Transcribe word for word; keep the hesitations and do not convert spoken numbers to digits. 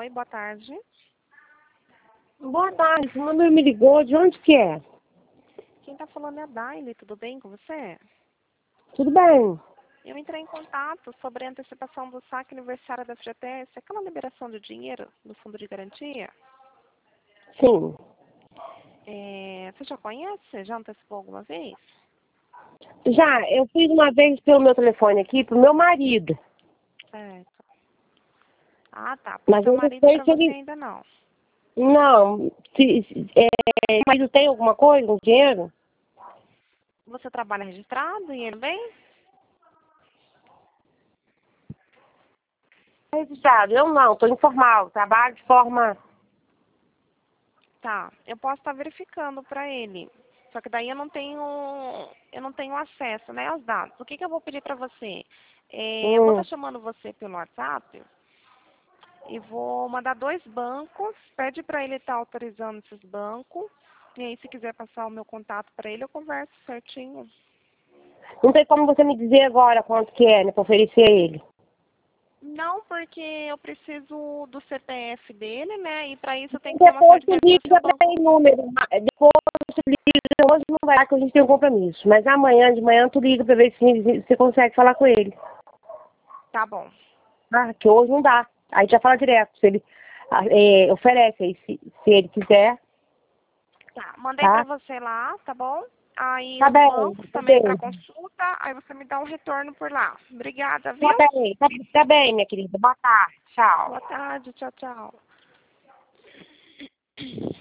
Oi, boa tarde. Boa tarde, esse número me ligou, de onde que é? Quem tá falando é a Daile, tudo bem com você? Tudo bem? Eu entrei em contato sobre a antecipação do saque aniversário da F G T S, aquela liberação de dinheiro do fundo de garantia. Sim. É, você já conhece? Já antecipou alguma vez? Já, eu fiz uma vez pelo meu telefone aqui pro meu marido. Certo. Ah, tá. Pro Mas seu eu não marido, sei para se você ele... ainda não. Não, se, se, é, o marido tem alguma coisa, um dinheiro? Você trabalha registrado e ele bem? Registrado, eu não, estou informal, trabalho de forma... Tá. Eu posso estar verificando para ele. Só que daí eu não tenho, eu não tenho acesso, né, aos dados. O que, que eu vou pedir para você? É, eu vou estar Hum, chamando você pelo WhatsApp e vou mandar dois bancos. Pede para ele estar autorizando esses bancos. E aí, se quiser passar o meu contato para ele, eu converso certinho. não tem como você me dizer agora quanto que é, né, para oferecer a ele. Não, porque eu preciso do C P F dele, né? E para isso eu tenho que ter uma Depois série de você requisitos que o liga banco... bem número, depois você liga, hoje não vai dar que a gente tem um compromisso. Mas amanhã de manhã tu liga para ver se você consegue falar com ele. Tá bom. Ah, que hoje não dá. Aí já fala direto, se ele ah, é, oferece aí, se, se ele quiser, Tá, mandei para tá? você lá, tá bom? Aí Tá os bem, bancos tá também para bem. consulta, aí você me dá um retorno por lá. Obrigada, Tá viu? bem, tá, tá bem, minha querida. Boa tarde, tchau. Boa tarde, tchau, tchau.